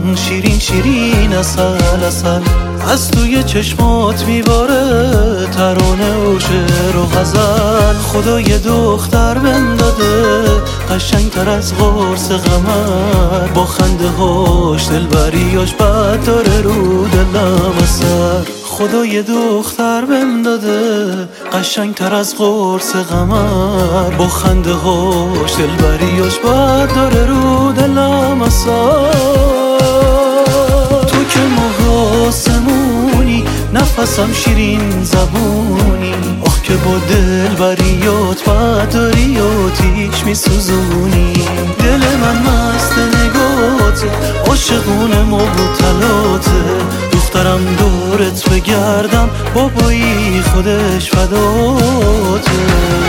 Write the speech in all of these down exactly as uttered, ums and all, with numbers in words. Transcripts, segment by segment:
شیرین شیرین اصل اصل از توی چشمات میباره ترانه و شعر و غزل. خدا یه دختر بهم داده قشنگ تر از قرص قمر، با خنده هاش دلبریاش بد داره رو دلم اثر. خدا یه دختر بهم داده قشنگ تر از قرص قمر، با خنده هاش دلبریاش بد داره رو دلم اثر. تو که موج آسمونی نفسم شیرین زبونی، آخ که با دلبریات بد داری آتیش میسوزونی. دل من مست نگاته عاشقونه مبتلاته، دخترم دورت بگردم بابایی خودش فداته.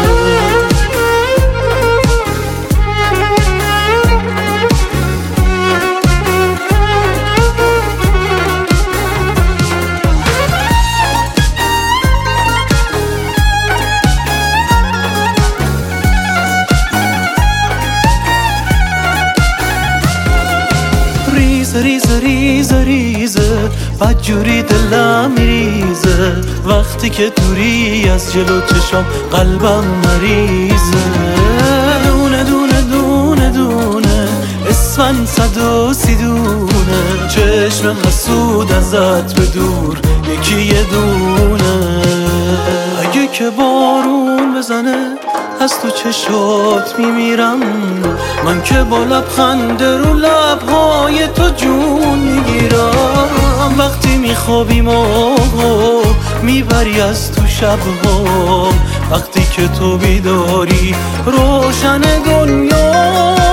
ریزه ریزه ریزه بدجوری دلم میریزه، وقتی که دوری از جلو چشم قلبم مریزه. دونه دونه دونه دونه اسمن صد و سی دونه، چشم حسود ازت به دور یکی یه دونه. اگه که بارون بزنه از تو چشات میمیرم، من که با لبخند رو لبهای تو جون میگیرم. وقتی میخوابیم آقا میبری از تو شبها، وقتی که تو بیداری روشن دنیا.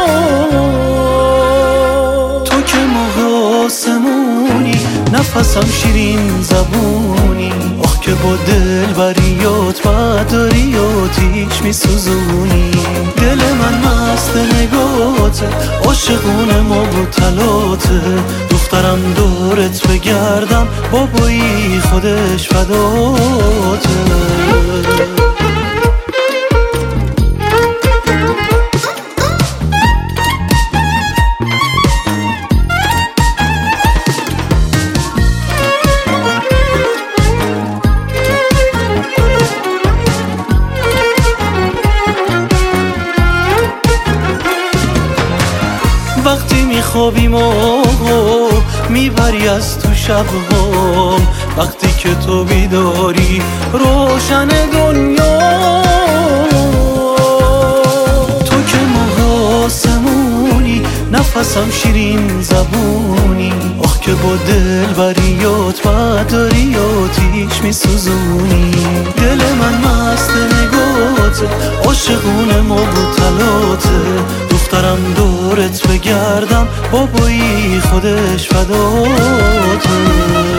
تو که موج آسمونی نفسم شیرین زبونی، آخ که با دلبریات بد داری آتیش میسوزونی. دل من مست نگاته عاشقونه مبتلاته، دخترم دورت بگردم بابایی خودش فداته. وقتی میخوابیم آقا میبری از تو شبها، وقتی که تو بیداری روشن دنیا. تو که موج آسمونی نفسم شیرین زبونی، آخ که با دلبریات بد داری آتیش میسوزونی. دل من مست نگاته عاشقونه مبتلاته، دخترم دورت بگردم بابایی خودش فداته.